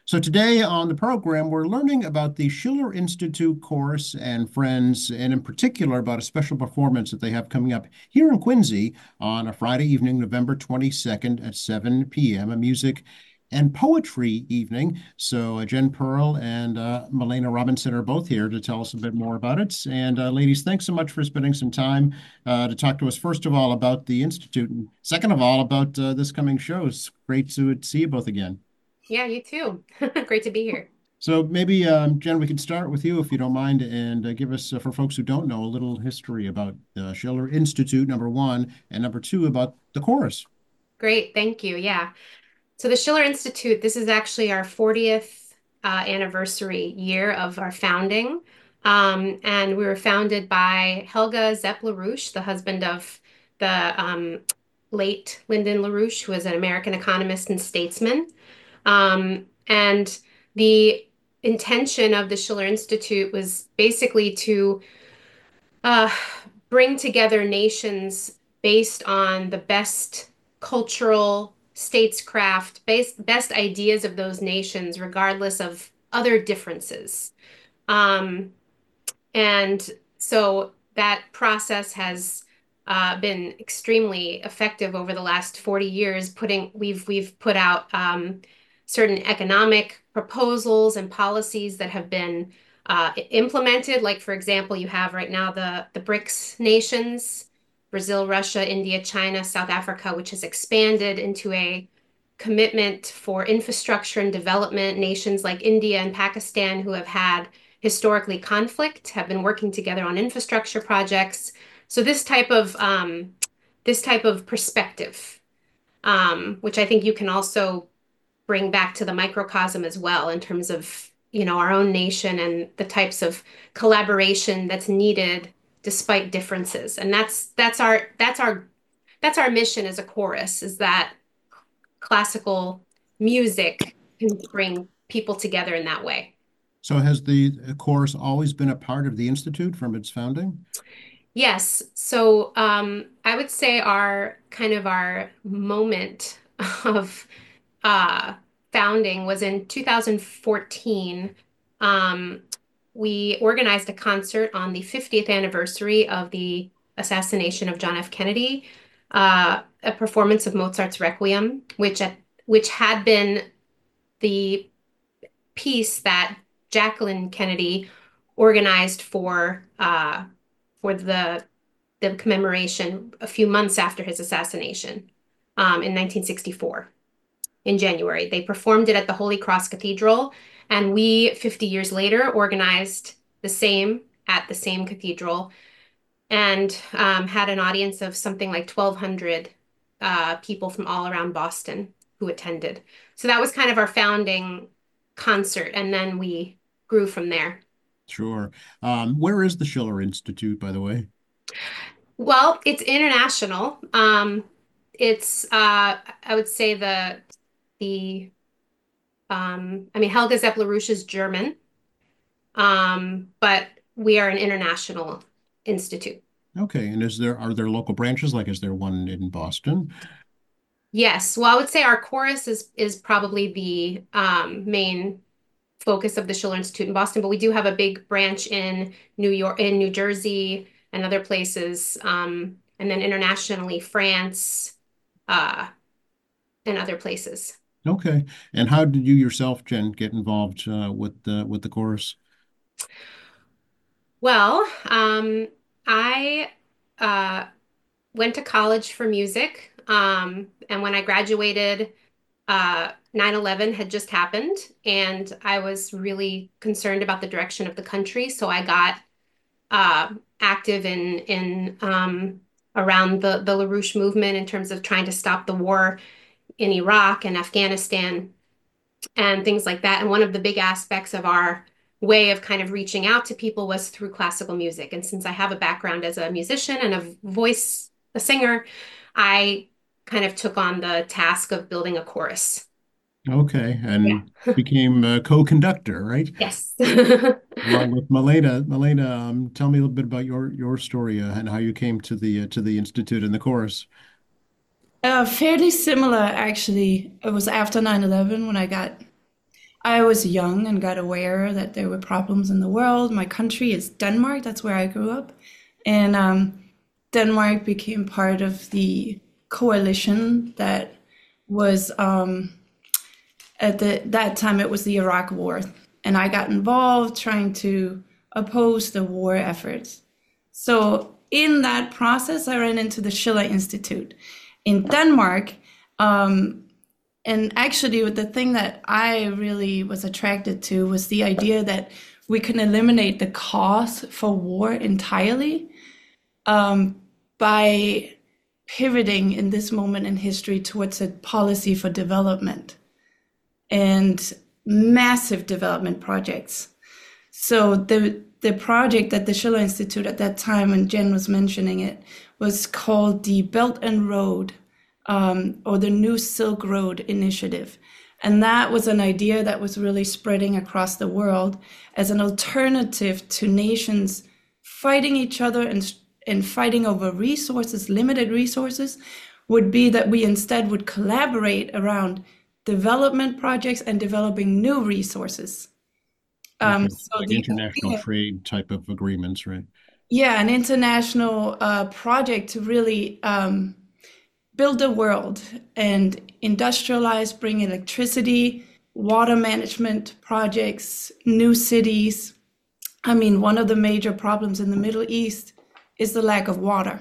So today on the program, we're learning about the Schiller Institute Chorus and Friends, and in particular about a special performance that they have coming up here in Quincy on a Friday evening, November 22nd at 7 p.m., a music and poetry evening. So Jen Pearl and Milena Robinson are both here to tell us a bit more about it. And ladies, thanks so much for spending some time to talk to us, first of all, about the Institute, and second of all, about this coming show. It's great to see you both again. Yeah, you too. Great to be here. So maybe, Jen, we could start with you if you don't mind, and give us, for folks who don't know, a little history about the Schiller Institute, number one, and number two, about the chorus. Great, thank you. Yeah. So the Schiller Institute, this is actually our 40th anniversary year of our founding. And we were founded by Helga Zepp LaRouche, the husband of the late Lyndon LaRouche, who was an American economist and statesman. And the intention of the Schiller Institute was basically to uh, bring together nations based on the best cultural statescraft, best ideas of those nations, regardless of other differences. Um, and so that process has been extremely effective over the last 40 years. We've put out certain economic proposals and policies that have been implemented. Like for example, you have right now the BRICS nations, Brazil, Russia, India, China, South Africa, which has expanded into a commitment for infrastructure and development. Nations like India and Pakistan, who have had historically conflict, have been working together on infrastructure projects. So this type of perspective, which I think you can also bring back to the microcosm as well in terms of, our own nation and the types of collaboration that's needed despite differences. And that's our mission as a chorus, is that classical music can bring people together in that way. So has the chorus always been a part of the Institute from its founding? Yes. So I would say our moment of uh, founding was in 2014. Um, we organized a concert on the 50th anniversary of the assassination of John F. Kennedy, a performance of Mozart's Requiem, which had been the piece that Jacqueline Kennedy organized for the commemoration a few months after his assassination in 1964 in January. They performed it at the Holy Cross Cathedral, and we 50 years later organized the same at the same cathedral and had an audience of something like 1,200 people from all around Boston who attended. So that was kind of our founding concert, and then we grew from there. Sure. Where is the Schiller Institute, by the way? Well, it's international. It's I would say the I mean Helga Zepp LaRouche is German, but we are an international institute. Okay, and are there local branches? Like, is there one in Boston? Yes, well, I would say our chorus is probably the main focus of the Schiller Institute in Boston, but we do have a big branch in New York, in New Jersey, and other places, and then internationally, France, uh, and other places. Okay. And how did you yourself, Jen, get involved with the chorus? Well, I uh, went to college for music, and when I graduated, 9/11 had just happened, and I was really concerned about the direction of the country. So I got active in around the LaRouche movement in terms of trying to stop the war in Iraq and Afghanistan and things like that. And one of the big aspects of our way of kind of reaching out to people was through classical music. And since I have a background as a musician and a singer, I kind of took on the task of building a chorus. Okay, Yeah. and became a co-conductor, right? Yes. Along with Milena. Milena, tell me a little bit about your story and how you came to the Institute and the chorus. Fairly similar, actually. It was after 9/11 when I was young and got aware that there were problems in the world. My country is Denmark. That's where I grew up. And Denmark became part of the coalition that was at that time it was the Iraq War, and I got involved trying to oppose the war efforts. So in that process, I ran into the Schiller Institute in Denmark. And actually, the thing that I really was attracted to was the idea that we can eliminate the cause for war entirely by pivoting in this moment in history towards a policy for development and massive development projects. So the project at the Schiller Institute at that time, when Jen was mentioning it, was called the Belt and Road, or the New Silk Road Initiative. And that was an idea that was really spreading across the world as an alternative to nations fighting each other and fighting over resources, limited resources, would be that we instead would collaborate around development projects and developing new resources. Okay. So Like the international idea, trade type of agreements, right? yeah, an international project to really build the world and industrialize, bring electricity, water management projects, new cities. I mean, one of the major problems in the Middle East is the lack of water.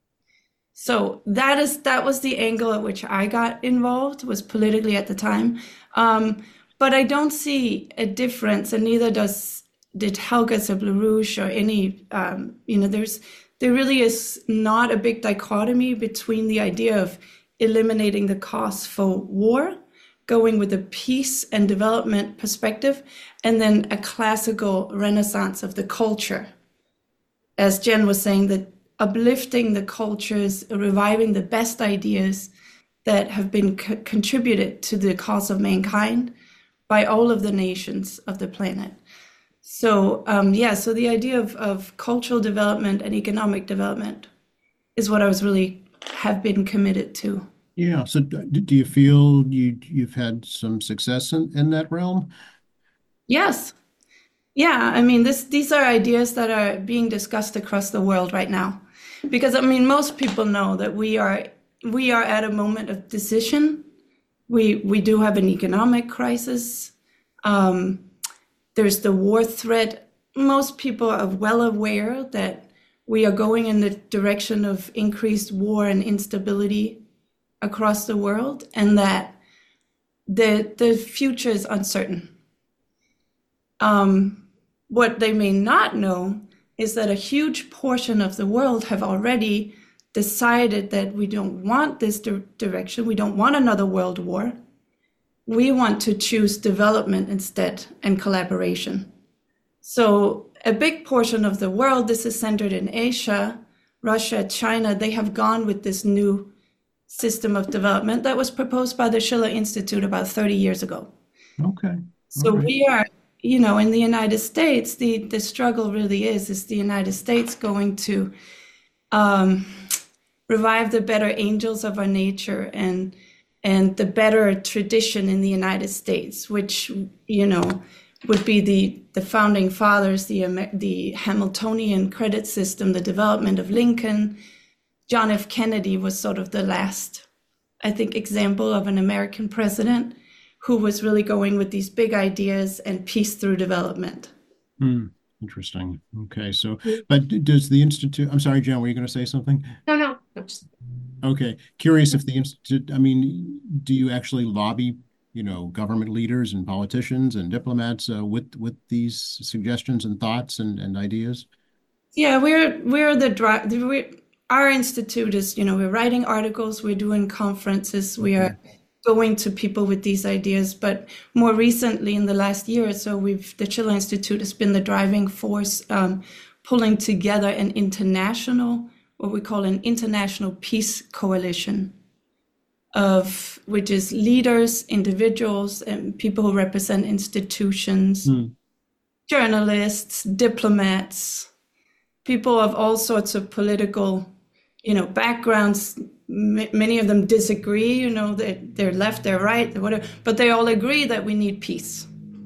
So that was the angle at which I got involved, was politically at the time. But I don't see a difference, and neither did Helga Zablarouche or any, there really is not a big dichotomy between the idea of eliminating the costs for war, going with a peace and development perspective, and then a classical renaissance of the culture. As Jen was saying, that uplifting the cultures, reviving the best ideas that have been contributed to the cause of mankind by all of the nations of the planet. So so the idea of cultural development and economic development is what I was really have been committed to. Yeah. So do you feel you've had some success in that realm? Yes. Yeah, I mean these are ideas that are being discussed across the world right now. Because I mean most people know that we are at a moment of decision. We do have an economic crisis. There's the war threat. Most people are well aware that we are going in the direction of increased war and instability across the world, and that the future is uncertain. What they may not know is that a huge portion of the world have already decided that we don't want this direction. We don't want another world war. We want to choose development instead and collaboration. So a big portion of the world, this is centered in Asia, Russia, China, they have gone with this new system of development that was proposed by the Schiller Institute about 30 years ago. Okay. All So right. we are, in the United States, the struggle really is the United States going to revive the better angels of our nature and the better tradition in the United States, which, would be the founding fathers, the Hamiltonian credit system, the development of Lincoln. John F. Kennedy was sort of the last, I think, example of an American president who was really going with these big ideas and peace through development. Hmm. Interesting. Okay. So, but does the Institute, I'm sorry, Jen, were you going to say something? No, just Okay. Curious if the Institute, I mean, do you actually lobby, government leaders and politicians and diplomats with these suggestions and thoughts and ideas? Yeah, our institute is, we're writing articles, we're doing conferences, we Okay. are going to people with these ideas. But more recently, in the last year or so, the Schiller Institute has been the driving force, pulling together what we call an international peace coalition which is leaders, individuals, and people who represent institutions, Hmm. journalists, diplomats, people of all sorts of political, backgrounds. Many of them disagree, they're left, they're right, whatever, but they all agree that we need peace.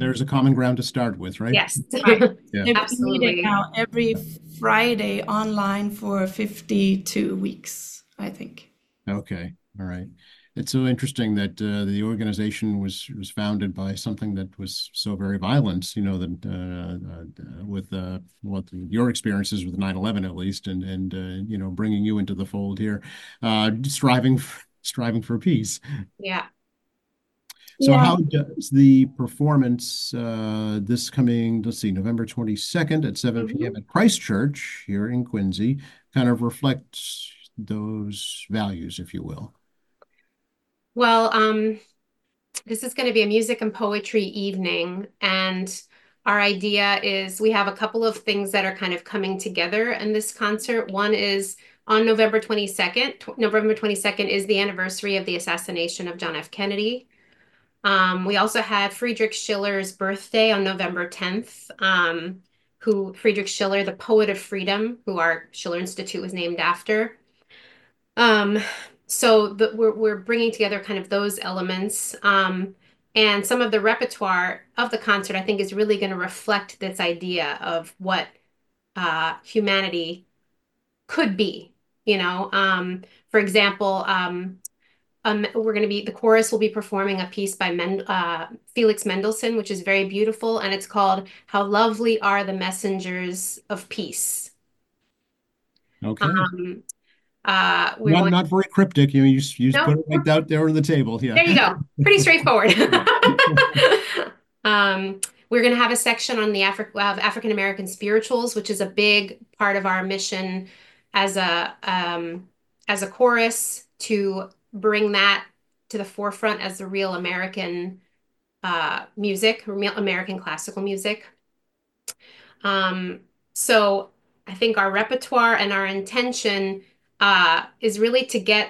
There's a common ground to start with, right? Yes, Right. Yeah. They've been meeting absolutely. now every Friday online for 52 weeks, I think. Okay. All right. It's so interesting that the organization was founded by something that was so very violent, that with your experiences with 9/11 at least, and bringing you into the fold here, striving for peace. Yeah. So Yeah. how does the performance this coming, let's see, November 22nd at 7 p.m. Mhm. at Christ Church here in Quincy kind of reflect those values, if you will? Well, this is going to be a music and poetry evening, and our idea is we have a couple of things that are kind of coming together in this concert. One is on November 22nd. November 22nd is the anniversary of the assassination of John F. Kennedy. We also had Friedrich Schiller's birthday on November 10th, who Friedrich Schiller, the poet of freedom, who our Schiller Institute was named after. Um, we're bringing together kind of those elements. And some of the repertoire of the concert, I think, is really going to reflect this idea of what humanity could be. For example, the chorus will be performing a piece by Felix Mendelssohn, which is very beautiful, and it's called "How Lovely Are the Messengers of Peace." Okay. Um, we're Not going. not very cryptic. You just No, put it right out there on the table. Yeah. there you go. Pretty straightforward. We're going to have a section on the African American spirituals, which is a big part of our mission as a chorus to bring that to the forefront as the real American music, real American classical music. Um, so I think our repertoire and our intention is really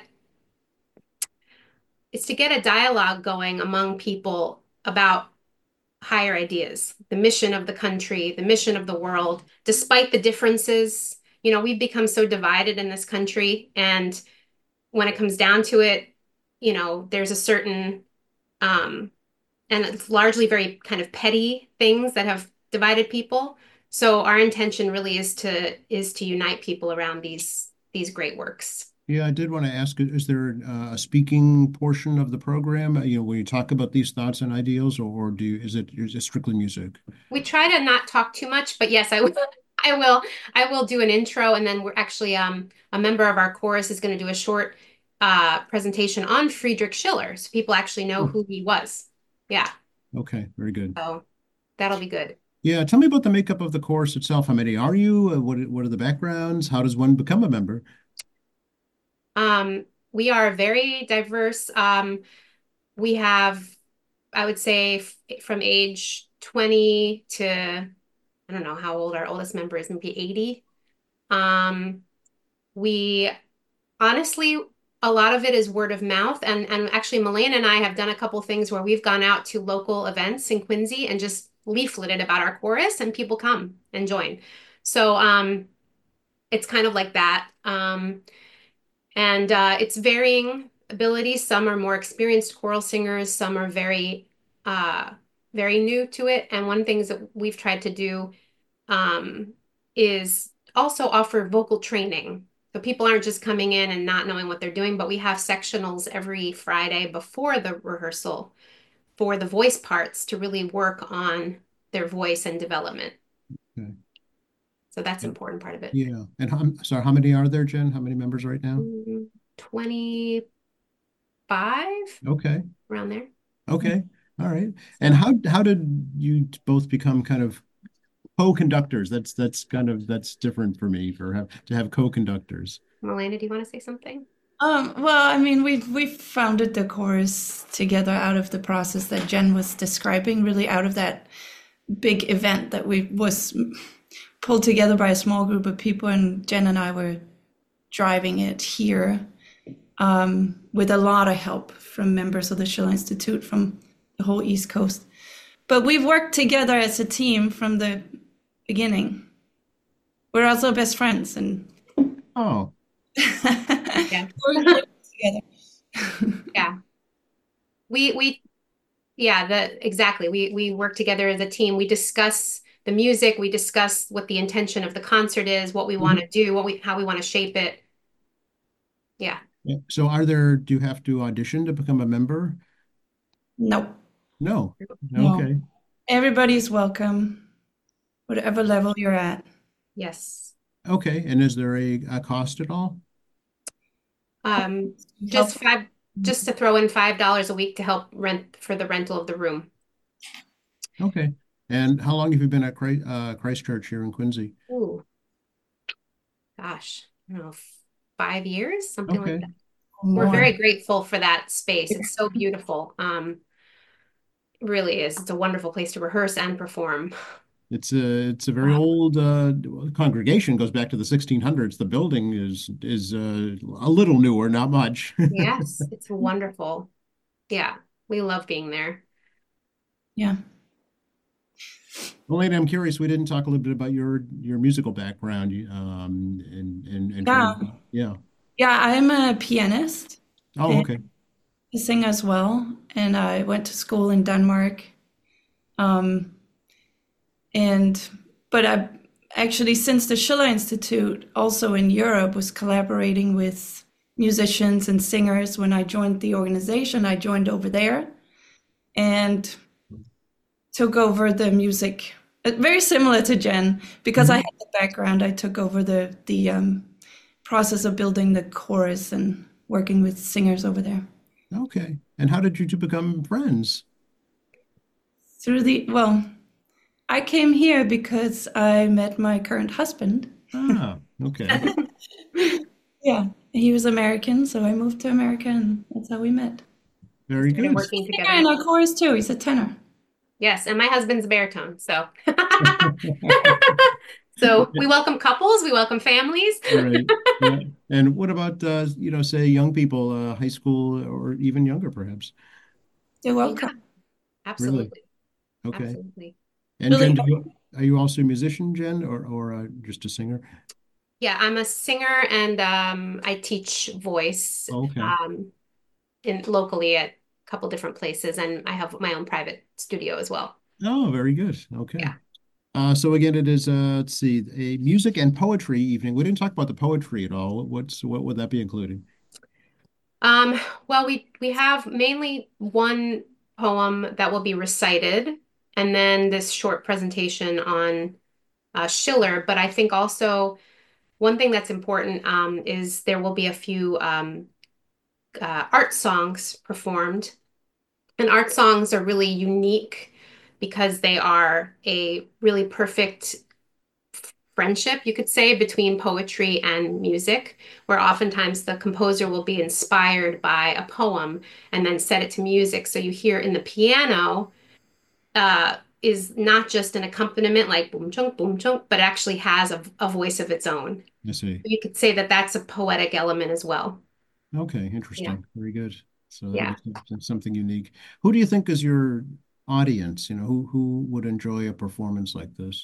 to get a dialogue going among people about higher ideas, the mission of the country, the mission of the world, despite the differences. We've become so divided in this country, and when it comes down to it, there's a certain um, and it's largely very kind of petty things that have divided people. So our intention really is to unite people around these great works. Yeah, I did want to ask, is there a speaking portion of the program, when you talk about these thoughts and ideals, or is it strictly music? We try to not talk too much, but yes, I will. I will. I will do an intro, and then we're actually a member of our chorus is going to do a short presentation on Friedrich Schiller, so people actually know Oh, who he was. Yeah, okay, very good. so that'll be good. Yeah, tell me about the makeup of the course itself. How many are you? What are the backgrounds? How does one become a member? We are very diverse. We have, I would say, from age 20 to I don't know how old our oldest member is, maybe 80. Um, we honestly, a lot of it is word of mouth. And actually, Milena and I have done a couple things where we've gone out to local events in Quincy and just leafleted about our chorus, and people come and join. So it's kind of like that. And it's varying abilities. Some are more experienced choral singers, some are uh, very new to it. And one thing that we've tried to do um, is also offer vocal training. So people aren't just coming in and not knowing what they're doing, but we have sectionals every Friday before the rehearsal for the voice parts to really work on their voice and development. Okay. So that's an important part of it. Yeah. And sorry, how many are there, Jen? How many members right now? 25 Okay. around there. Okay. All right. And So, how did you both become kind of co-conductors? That's different for me to have co-conductors. Milena, do you want to say something? Well, I mean, we founded the chorus together out of the process that Jen was describing, really out of that big event that we was pulled together by a small group of people, and Jen and I were driving it here with a lot of help from members of the Schiller Institute from the whole East Coast. But we've worked together as a team from the beginning. We're also best friends, and Oh, Yeah. we're living together. Yeah. We yeah, exactly. We work together as a team. We discuss the music, we discuss what the intention of the concert is, what we want Mhm. to do, how we want to shape it. Yeah. Yeah. So do you have to audition to become a member? No, No. no. Okay. Everybody's welcome, whatever level you're at. Yes. Okay. And is there a cost at all? Um, Help. just five, just to throw in $5 a week to help rent for the rental of the room. Okay. And how long have you been at Christchurch here in Quincy? Ooh, gosh, I don't know, 5 years, something like Okay. that. We're More. very grateful for that space. It's so beautiful. Really is. It's a wonderful place to rehearse and perform. It's a very old congregation, goes back to the 1600s. The building is a little newer, not much. Yes, it's wonderful. Yeah, we love being there. Yeah. Well, Lena, I'm curious. We didn't talk a little bit about your musical background, and Yeah. training. Yeah. Yeah, I'm a pianist Oh, and okay. I sing as well. And I went to school in Denmark. Um, and but I actually, since the Schiller Institute, also in Europe, was collaborating with musicians and singers. When I joined the organization, I joined over there and took over the music. Very similar to Jen, because I Mhm. had the background. I took over the process of building the chorus and working with singers over there. Okay. And how did you two become friends? Well, I came here because I met my current husband. Ah, okay. Yeah, he was American, so I moved to America, and that's how we met. We Very started good. He's working a singer together. in our chorus too. He's a tenor. Yes, and my husband's a baritone, so so we welcome couples, we welcome families. Right. Yeah. And what about say young people, high school or even younger, perhaps? You're Yeah, welcome. Really? absolutely. Okay. Absolutely. And Really, Jen, are you also a musician, Jen, or just a singer? Yeah, I'm a singer and I teach voice Oh, okay. um, in locally at a couple different places, and I have my own private studio as well. Oh, very good. Okay. Yeah. So again, it is let's see, a music and poetry evening. We didn't talk about the poetry at all. What would that be including? Um, well, we have mainly one poem that will be recited, and then this short presentation on Schiller. But I think also one thing that's important is there will be a few art songs performed. And art songs are really unique because they are a really perfect friendship, you could say, between poetry and music, where oftentimes the composer will be inspired by a poem and then set it to music. So you hear in the piano is not just an accompaniment like boom chunk, but actually has a voice of its own. I see. You could say that that's a poetic element as well. Okay, Yeah. interesting. Very good. So that'll Yeah. be something unique. Who do you think is your audience? Who would enjoy a performance like this?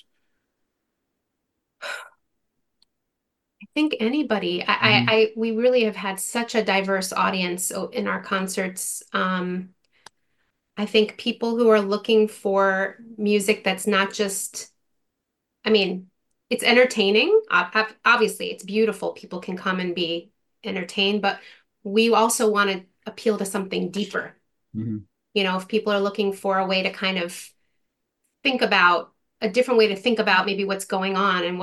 I think anybody. Hmm. We really have had such a diverse audience in our concerts. I think people who are looking for music that's not just, I mean, it's entertaining. Obviously, it's beautiful. People can come and be entertained, but we also want to appeal to something deeper. Hmm. If people are looking for a way to kind of think about a different way to think about maybe what's going on and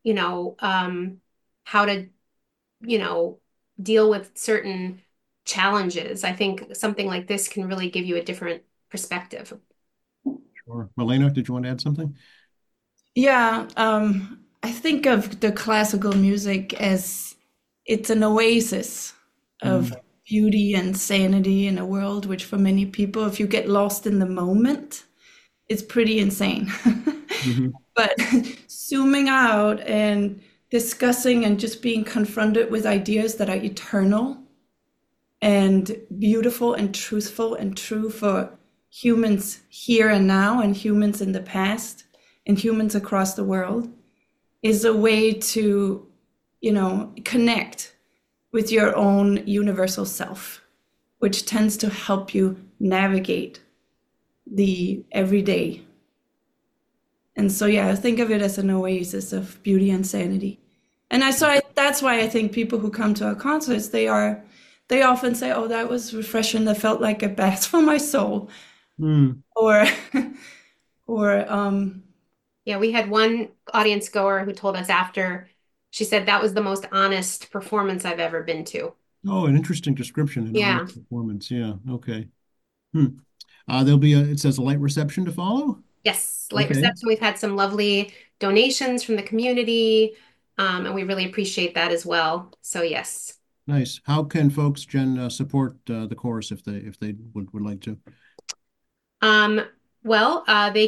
how to you know, deal with certain challenges. I think something like this can really give you a different perspective. Sure. Milena, did you want to add something? yeah. I think of the classical music as it's an oasis of Hmm. beauty and sanity in a world which, for many people, if you get lost in the moment, it's pretty insane. Hmm. But zooming out and discussing and just being confronted with ideas that are eternal and beautiful and truthful and true for humans here and now and humans in the past and humans across the world is a way to, connect with your own universal self, which tends to help you navigate the everyday. And so, yeah, I think of it as an oasis of beauty and sanity. And that's why I think people who come to our concerts, they often say, "Oh, that was refreshing. That felt like a bath for my soul," Mm. or, or Yeah, we had one audience goer who told us after, she said that was the most honest performance I've ever been to. Oh, an interesting description, an Yeah. honest performance. Yeah. Okay. Hmm. It says a light reception to follow. Yes, light Okay. reception. We've had some lovely donations from the community, and we really appreciate that as well. So yes. Nice. How can folks, Jen, support the chorus if they would like to? Um, well,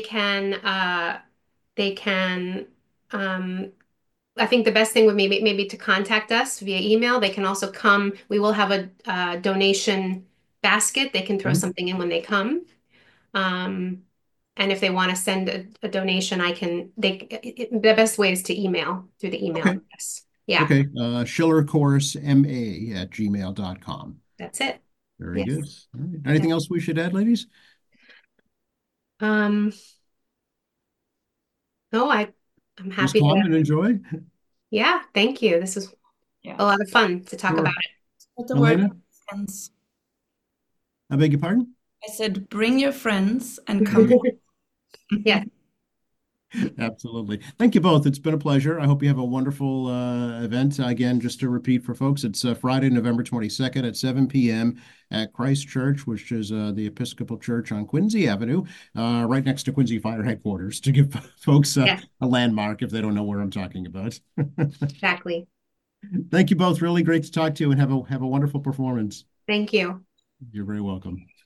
they can um, I think the best thing would maybe to contact us via email. They can also come. We will have a donation basket. They can throw Mhm. something in when they come. Um, and if they want to send a donation, the best way is to email through the email Okay. address. Yeah, Okay. SchillerChorusMA@gmail.com. that's it. Very good. Yes. All right. Yeah. Anything else we should add, ladies? Um, no, I'm Just happy come to. and enjoy. Yeah, thank you. This was yeah, a lot of fun to talk about Sure. it. but the word Elena, friends. I beg your pardon? I said, bring your friends and come. Yeah. Absolutely. Thank you both. It's been a pleasure. I hope you have a wonderful event. Again, just to repeat for folks, it's Friday, November 22nd at 7 p.m. at Christ Church, which is the Episcopal Church on Quincy Avenue, right next to Quincy Fire Headquarters, to give folks Yeah, a landmark if they don't know where I'm talking about. exactly. Thank you both. Really great to talk to you and have a wonderful performance. Thank you. You're very welcome.